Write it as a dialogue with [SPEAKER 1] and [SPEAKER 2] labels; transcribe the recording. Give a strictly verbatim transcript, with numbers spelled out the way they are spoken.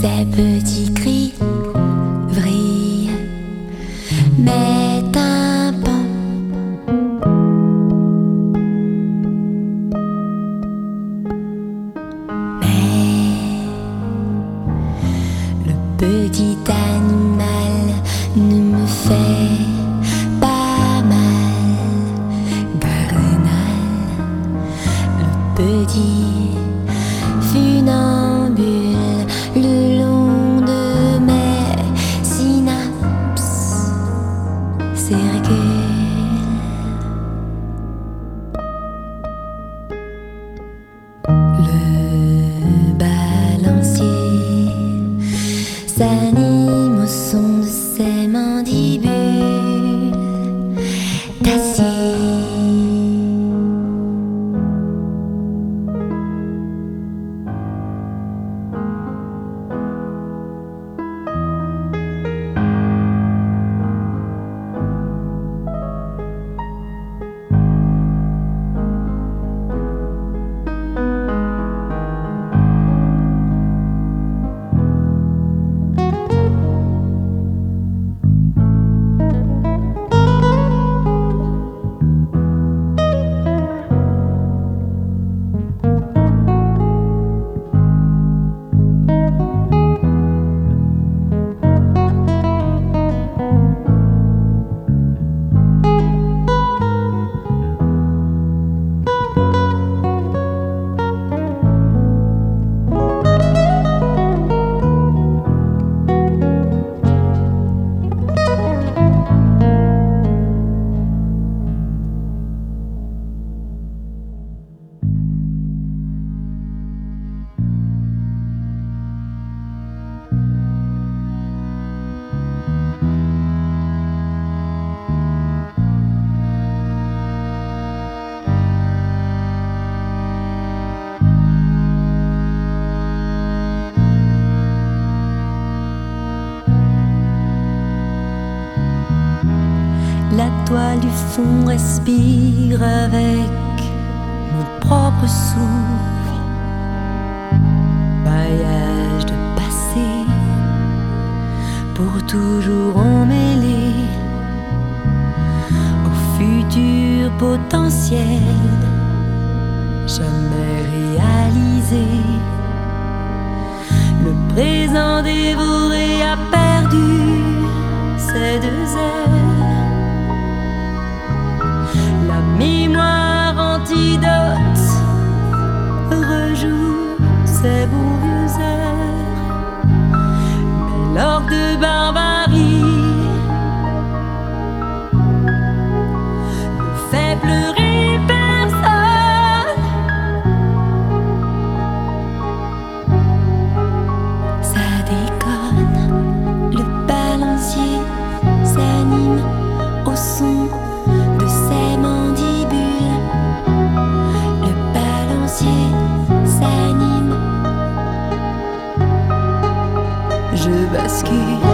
[SPEAKER 1] Ces petits cris vrillent mes tympans. Mais le petit animal ne me fait pas mal. Cardinal, le petit funambule le long de mes synapses circule. Le balancier s'anime au son de ses mandibules d'acier. La toile du fond respire avec mon propre souffle. Paillage de passé pour toujours emmêler au futur potentiel jamais réalisé. Le présent dévoré a perdu ses deux ailes. La mémoire antidote rejoue ses beaux vieux airs. Mais l'orgue de barbarie ne fait pleurer personne. Ça déconne, le balancier s'anime au son de ses mandibules. Le balancier s'anime. Je bascule.